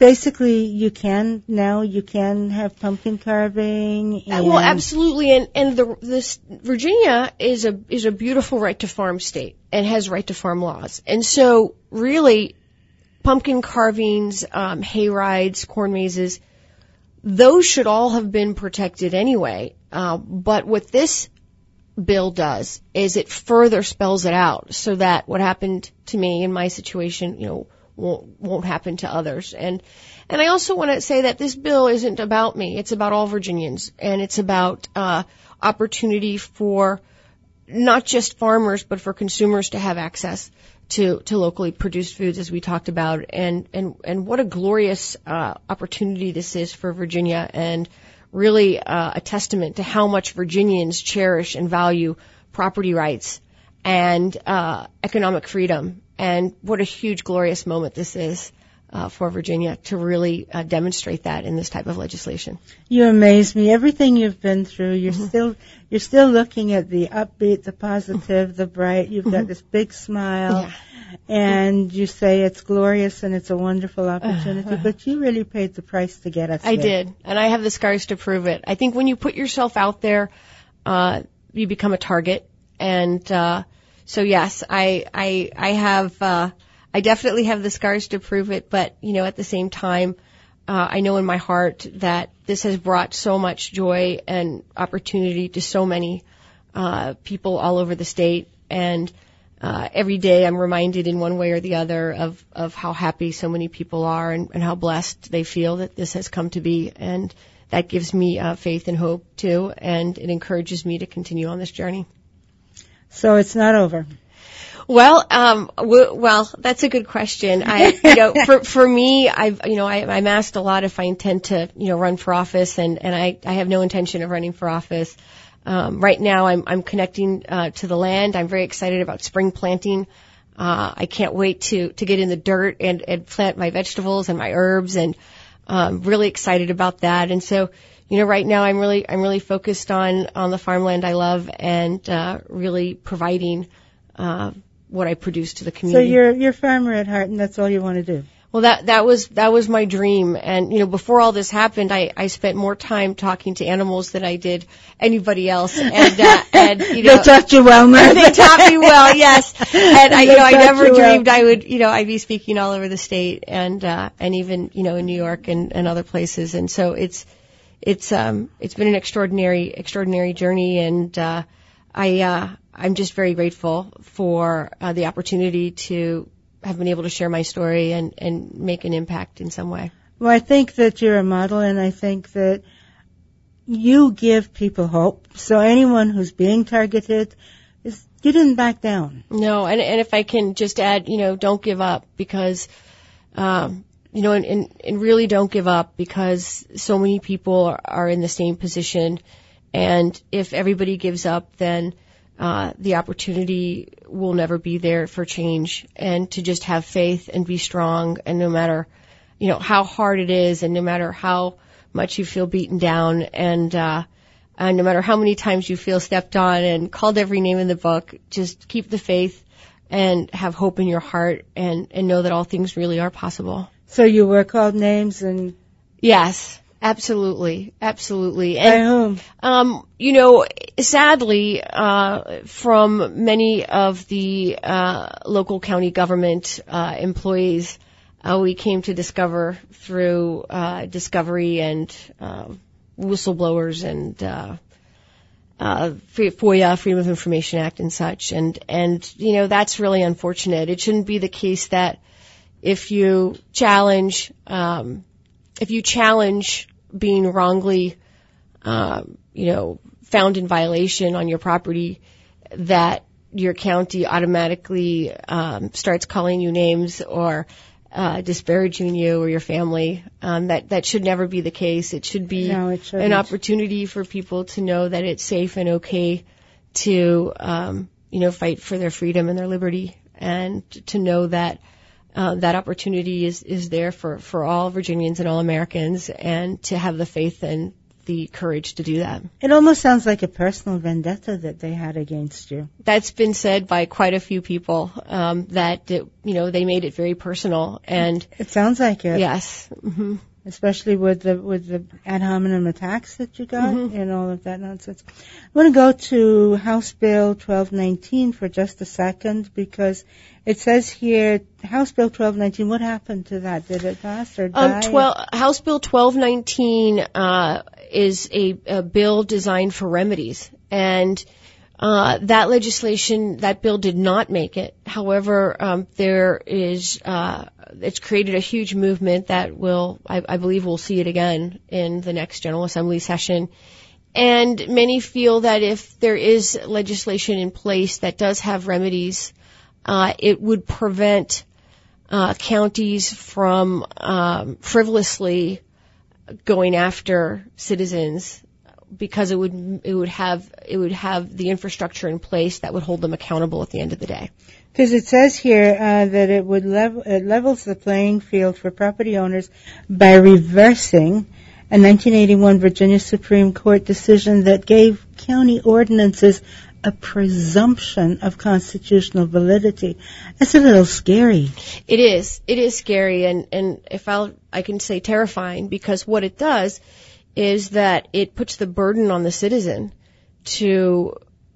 basically, you can now you can have pumpkin carving. And Uh, well, absolutely, and and the this Virginia is a is a beautiful right to farm state and has right to farm laws, and so really, pumpkin carvings, um, hay rides, corn mazes, those should all have been protected anyway. Uh, but what this bill does is it further spells it out so that what happened to me in my situation, you know, won't, won't happen to others. And, and I also want to say that this bill isn't about me. It's about all Virginians, and it's about, uh, opportunity for not just farmers, but for consumers to have access to, to locally produced foods, as we talked about. And, and, and what a glorious, uh, opportunity this is for Virginia, and really, uh, a testament to how much Virginians cherish and value property rights and, uh, economic freedom. And what a huge, glorious moment this is, uh, for Virginia to really, uh, demonstrate that in this type of legislation. You amaze me. Everything you've been through, you're Mm-hmm. still, you're still looking at the upbeat, the positive, the bright. You've got Mm-hmm. this big smile. Yeah. And you say it's glorious and it's a wonderful opportunity, but you really paid the price to get us I there. did, and I have the scars to prove it. I think when you put yourself out there, uh, you become a target. And, uh, so yes, I, I, I have, uh, I definitely have the scars to prove it, but, you know, at the same time, uh, I know in my heart that this has brought so much joy and opportunity to so many, uh, people all over the state. And, Uh, every day I'm reminded in one way or the other of, of how happy so many people are, and, and how blessed they feel that this has come to be. And that gives me uh, faith and hope too, and it encourages me to continue on this journey. So it's not over. Well, um, w- well, that's a good question. I, you know, for, for me, I've, you know, I, I'm asked a lot if I intend to, you know, run for office, and, and I, I have no intention of running for office. Um, right now I'm, I'm connecting, uh, to the land. I'm very excited about spring planting. Uh, I can't wait to, to get in the dirt and, and plant my vegetables and my herbs, and, um, really excited about that. And so, you know, right now I'm really, I'm really focused on, on the farmland I love, and, uh, really providing, uh, what I produce to the So community. you're, you're a farmer at heart, and that's all you want to do. Well, that, that was, that was my dream. And, you know, before all this happened, I, I spent more time talking to animals than I did anybody else. And, uh, and, you know. They taught you well, Martha. They taught me well, yes. And I, you They know, I taught never you well. dreamed I would, you know, I'd be speaking all over the state, and, uh, and even, you know, in New York and, and other places. And so it's, it's, um, it's been an extraordinary, extraordinary journey. And, uh, I, uh, I'm just very grateful for, uh, the opportunity to have been able to share my story and, and make an impact in some way. Well, I think that you're a model, and I think that you give people hope. So anyone who's being targeted, is you didn't back down. No, and, and if I can just add, you know, don't give up, because, um, you know, and, and, and really don't give up, because so many people are, are in the same position. And if everybody gives up, then Uh, the opportunity will never be there for change, and to just have faith and be strong. And no matter, you know, how hard it is, and no matter how much you feel beaten down, and, uh, and no matter how many times you feel stepped on and called every name in the book, just keep the faith and have hope in your heart, and, and know that all things really are possible. So you were called names, and Yes. Absolutely, absolutely. by And, whom? um, you know, sadly, uh, from many of the, uh, local county government, uh, employees, uh, we came to discover through, uh, discovery and, uh, whistleblowers and, uh, uh, FOIA, Freedom of Information Act and such. And, and, you know, that's really unfortunate. It shouldn't be the case that if you challenge, um, if you challenge being wrongly, um, you know, found in violation on your property, that your county automatically um, starts calling you names or uh, disparaging you or your family. Um, that that should never be the case. It should be No, it shouldn't. an opportunity for people to know that it's safe and okay to, um, you know, fight for their freedom and their liberty, and to know that. Uh, that opportunity is, is there for, for all Virginians and all Americans, and to have the faith and the courage to do that. It almost sounds like a personal vendetta that they had against you. That's been said by quite a few people, um, that, it, you know, they made it very personal. And it sounds like it. Yes. Mm-hmm. Especially with the with the ad hominem attacks that you got mm-hmm. and all of that nonsense. I want to go to House Bill twelve nineteen for just a second, because it says here, House Bill twelve nineteen, what happened to that? Did it pass or die? Um, twelve, House Bill twelve nineteen uh, is a, a bill designed for remedies, and uh, that legislation, that bill did not make it. However, um, there is uh, it's created a huge movement that will, I, I believe, we'll see it again in the next General Assembly session. And many feel that if there is legislation in place that does have remedies, uh, it would prevent uh, counties from um, frivolously going after citizens, because it would it would have it would have the infrastructure in place that would hold them accountable at the end of the day. Because it says here uh, that it would level it levels the playing field for property owners by reversing a nineteen eighty-one Virginia Supreme Court decision that gave county ordinances a presumption of constitutional validity. That's a little scary. It is. It is scary, and and if I'll I can say terrifying, because what it does is that it puts the burden on the citizen to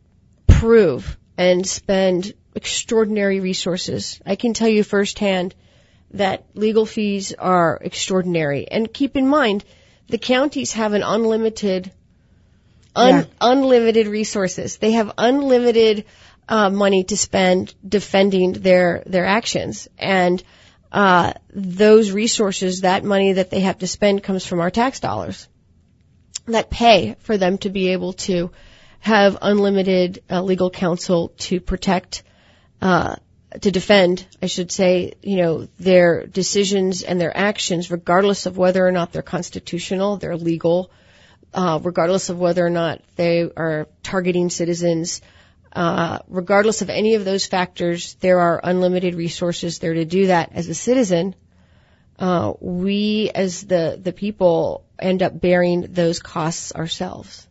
prove and spend extraordinary resources. I can tell you firsthand that legal fees are extraordinary. And keep in mind, the counties have an unlimited, un, yeah. unlimited resources. They have unlimited uh, money to spend defending their their actions. And uh, those resources, that money that they have to spend, comes from our tax dollars that pay for them to be able to have unlimited uh, legal counsel to protect, uh, to defend, I should say, you know, their decisions and their actions, regardless of whether or not they're constitutional, they're legal, uh, regardless of whether or not they are targeting citizens, uh, regardless of any of those factors, there are unlimited resources there to do that. As a citizen, uh, we as the, the people end up bearing those costs ourselves.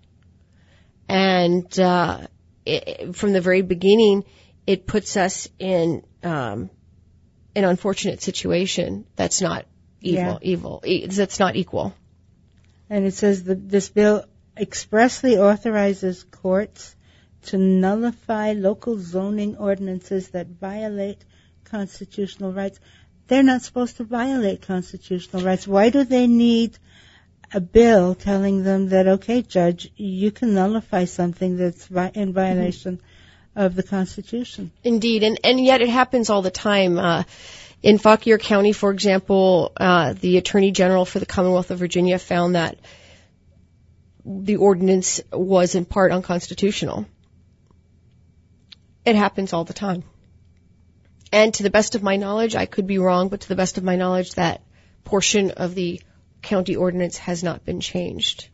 And, uh, it, from the very beginning, it puts us in, um, an unfortunate situation that's not evil, yeah. evil, e- that's not equal. And it says that this bill expressly authorizes courts to nullify local zoning ordinances that violate constitutional rights. They're not supposed to violate constitutional rights. Why do they need a bill telling them that, okay, Judge, you can nullify something that's vi- in violation mm-hmm. of the Constitution? Indeed, and, and yet it happens all the time. Uh, in Fauquier County, for example, uh, the Attorney General for the Commonwealth of Virginia found that the ordinance was in part unconstitutional. It happens all the time. And to the best of my knowledge, I could be wrong, but to the best of my knowledge, that portion of the county ordinance has not been changed.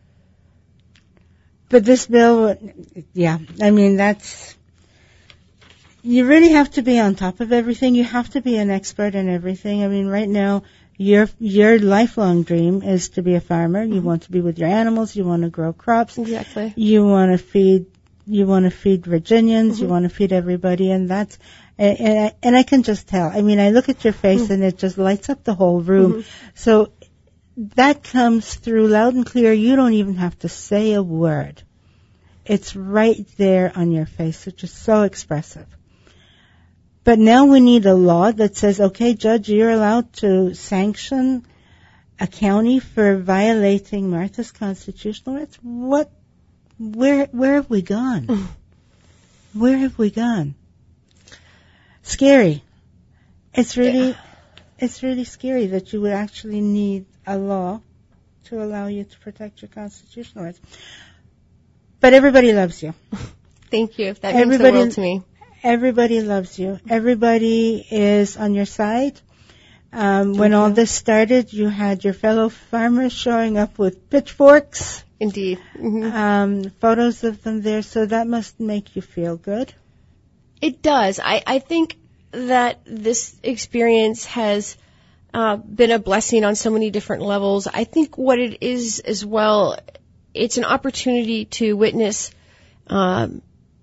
But this bill, yeah, I mean, that's, you really have to be on top of everything. You have to be an expert in everything. I mean, right now, your your lifelong dream is to be a farmer. You mm-hmm. want to be with your animals. You want to grow crops. Exactly. You want to feed, you want to feed Virginians. Mm-hmm. You want to feed everybody, and that's, and, and, I, and I can just tell. I mean, I look at your face mm-hmm. and it just lights up the whole room. Mm-hmm. So that comes through loud and clear. You don't even have to say a word. It's right there on your face. It's just so expressive. But now we need a law that says, okay, Judge, you're allowed to sanction a county for violating Martha's constitutional rights. What, where, where have we gone? Where have we gone? Scary. It's really, it's really scary that you would actually need a law to allow you to protect your constitutional rights. But everybody loves you. Thank you. That means everybody, the world to me. Everybody loves you. Everybody is on your side. Um, when all this started, you had your fellow farmers showing up with pitchforks. Indeed. Mm-hmm. Um, photos of them there, so that must make you feel good. It does. I, I think that this experience has uh, been a blessing on so many different levels. I think what it is as well, it's an opportunity to witness um,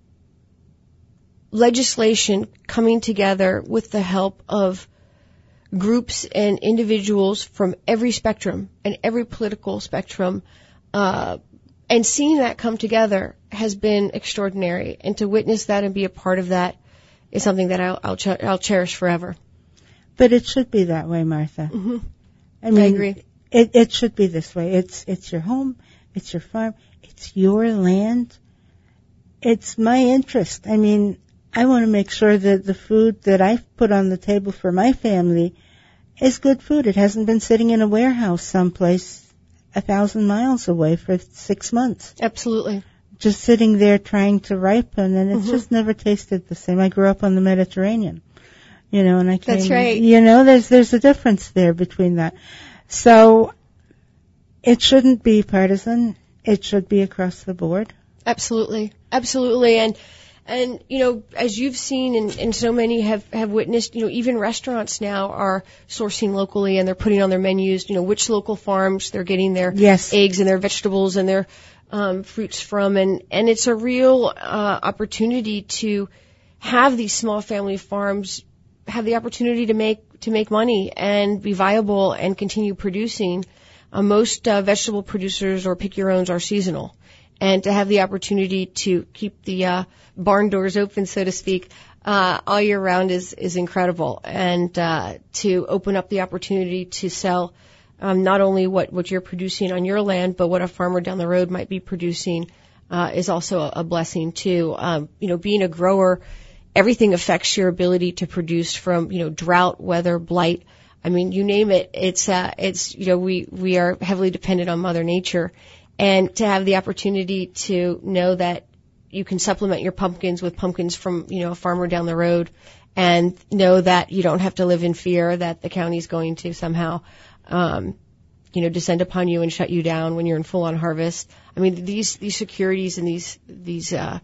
legislation coming together with the help of groups and individuals from every spectrum and every political spectrum, uh, and seeing that come together has been extraordinary. And to witness that and be a part of that is something that I'll, I'll, ch- I'll cherish forever. But it should be that way, Martha. Mm-hmm. I mean, I agree. It, it should be this way. It's it's your home, it's your farm, it's your land. It's my interest. I mean, I want to make sure that the food that I put on the table for my family is good food. It hasn't been sitting in a warehouse someplace a thousand miles away for six months. Absolutely. Just sitting there trying to ripen, and it's mm-hmm. just never tasted the same. I grew up on the Mediterranean, you know, and I came, That's right. You know, there's there's a difference there between that. So it shouldn't be partisan. It should be across the board. Absolutely. Absolutely. And, and, you know, as you've seen and, and so many have, have witnessed, you know, even restaurants now are sourcing locally and they're putting on their menus, you know, which local farms they're getting their yes. eggs and their vegetables and their um, fruits from. And, and it's a real uh, opportunity to have these small family farms have the opportunity to make, to make money and be viable and continue producing. Uh, most uh, vegetable producers or pick-your-owns are seasonal. And to have the opportunity to keep the uh, barn doors open, so to speak, uh, all year round is, is incredible. And uh, to open up the opportunity to sell um, not only what, what you're producing on your land, but what a farmer down the road might be producing uh, is also a, a blessing, too. Um, you know, being a grower, everything affects your ability to produce from, you know, drought, weather, blight. I mean, you name it. It's, uh, it's, you know, we, we are heavily dependent on Mother Nature. And to have the opportunity to know that you can supplement your pumpkins with pumpkins from, you know, a farmer down the road and know that you don't have to live in fear that the county's going to somehow, um, you know, descend upon you and shut you down when you're in full-on harvest. I mean, these, these securities and these, these, uh,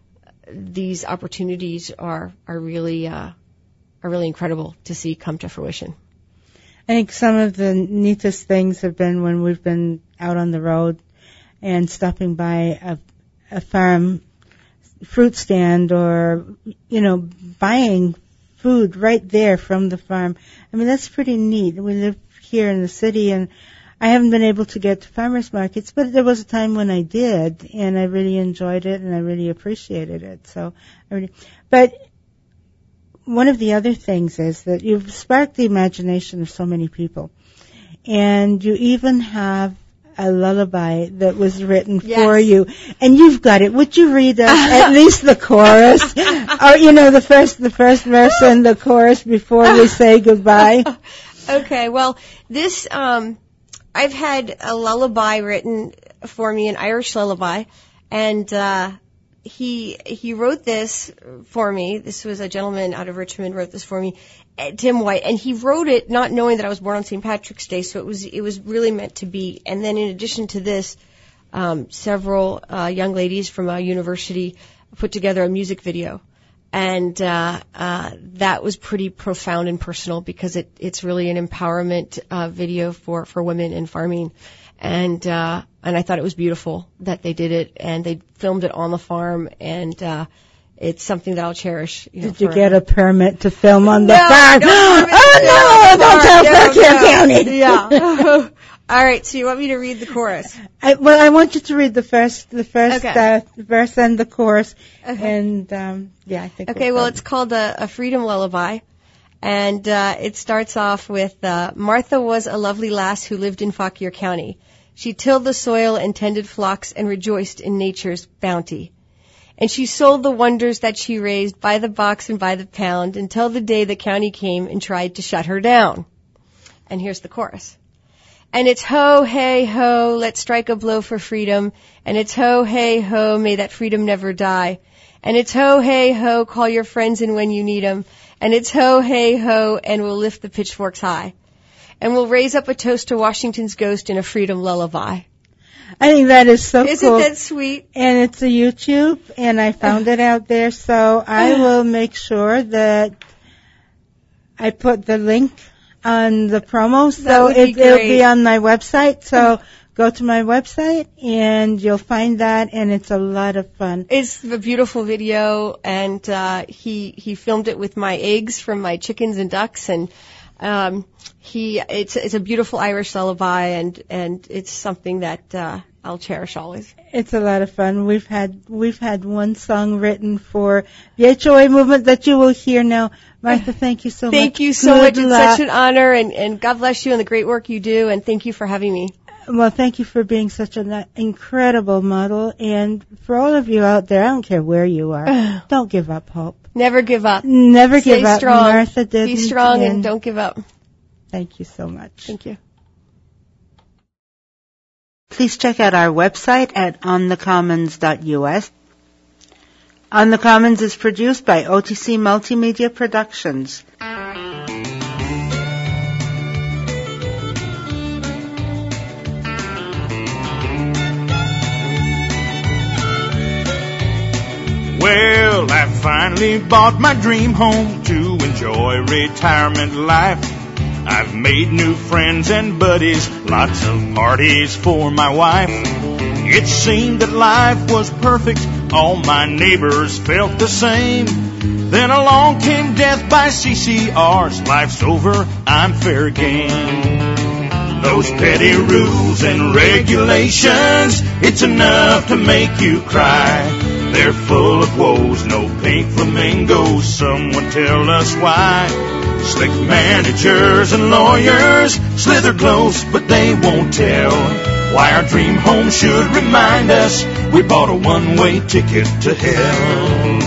these opportunities are, are really, uh, are really incredible to see come to fruition. I think some of the neatest things have been when we've been out on the road and stopping by a, a farm fruit stand or, you know, buying food right there from the farm. I mean, that's pretty neat. We live here in the city, and I haven't been able to get to farmers markets, but there was a time when I did, and I really enjoyed it, and I really appreciated it. So, I really, but one of the other things is that you've sparked the imagination of so many people, and you even have a lullaby that was written yes. for you, and you've got it. Would you read us at least the chorus, or you know, the first the first verse and the chorus before we say goodbye? Okay. Well, this um, I've had a lullaby written for me, an Irish lullaby, and uh, he he wrote this for me. This was a gentleman out of Richmond wrote this for me. Tim White, and he wrote it not knowing that I was born on Saint Patrick's Day, so it was it was really meant to be. And then in addition to this, um, several uh, young ladies from a university put together a music video, and uh, uh, that was pretty profound and personal because it it's really an empowerment uh, video for for women in farming, and uh, and I thought it was beautiful that they did it, and they filmed it on the farm, and uh, it's something that I'll cherish. You know, Did you forever. get a permit to film on the no, farm? Oh, no, don't tell Fauquier County. Yeah. All right, so you want me to read the chorus? I, well, I want you to read the first, the first okay. uh, verse and the chorus, okay. and um, yeah, I think. Okay, we'll, well, it's called a, a Freedom Lullaby, and uh, it starts off with uh, Martha was a lovely lass who lived in Fauquier County. She tilled the soil and tended flocks and rejoiced in nature's bounty. And she sold the wonders that she raised by the box and by the pound until the day the county came and tried to shut her down. And here's the chorus. And it's ho, hey, ho, let's strike a blow for freedom. And it's ho, hey, ho, may that freedom never die. And it's ho, hey, ho, call your friends in when you need 'em. And it's ho, hey, ho, and we'll lift the pitchforks high. And we'll raise up a toast to Washington's ghost in a freedom lullaby. I think that is so Isn't cool. Isn't that sweet? And it's a YouTube, and I found it out there, so I will make sure that I put the link on the promo. So That would be it, it'll great. be on my website. So go to my website and you'll find that, and it's a lot of fun. It's a beautiful video, and uh, he he filmed it with my eggs from my chickens and ducks, and um, he it's it's a beautiful Irish lullaby, and and it's something that uh, I'll cherish always. It's a lot of fun. We've had we've had one song written for the H O A movement that you will hear now. Martha, thank you so much. Thank you so Good much. It's luck. such an honor, and, and God bless you and the great work you do, and thank you for having me. Well, thank you for being such an incredible model. And for all of you out there, I don't care where you are, don't give up hope. Never give up. Never Stay give up. strong. Martha didn't. Be strong and and don't give up. Thank you so much. Thank you. Please check out our website at on the commons dot U S. On the Commons is produced by O T C Multimedia Productions. Well, I finally bought my dream home to enjoy retirement life. I've made new friends and buddies, lots of parties for my wife. It seemed that life was perfect, all my neighbors felt the same. Then along came death by C C Rs, life's over, I'm fair game. Those petty rules and regulations, it's enough to make you cry. They're full of woes, no pink flamingos, someone tell us why. Slick managers and lawyers slither close, but they won't tell why our dream home should remind us we bought a one-way ticket to hell.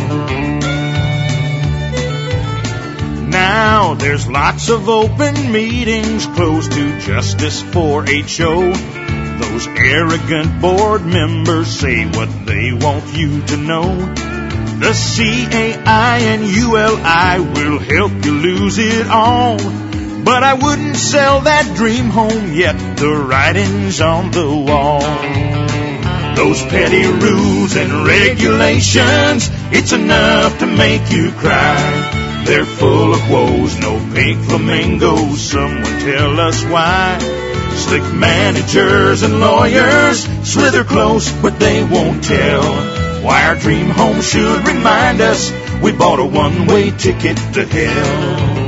Now there's lots of open meetings closed to justice for H O. Those arrogant board members say what they want you to know. The C A I and U L I will help you lose it all. But I wouldn't sell that dream home yet, the writing's on the wall. Those petty rules and regulations, it's enough to make you cry. They're full of woes, no pink flamingos, someone tell us why. Slick managers and lawyers slither close, but they won't tell why our dream home should remind us we bought a one-way ticket to hell.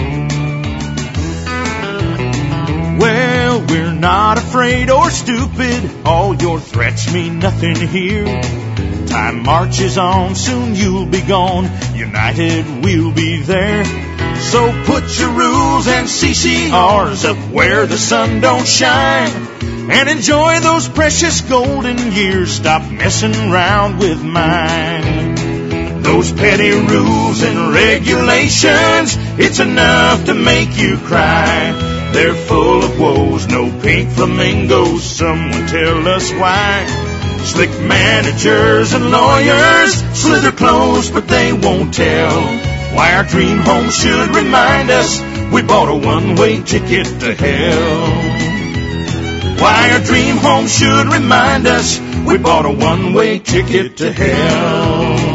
Well, we're not afraid or stupid, all your threats mean nothing here. Time marches on, soon you'll be gone, united we'll be there. So put your rules and C C Rs up where the sun don't shine, and enjoy those precious golden years, stop messing around with mine. Those petty rules and regulations, it's enough to make you cry. They're full of woes, no pink flamingos, someone tell us why. Slick managers and lawyers slither close, but they won't tell why our dream home should remind us we bought a one-way ticket to hell. Why our dream home should remind us we bought a one-way ticket to hell.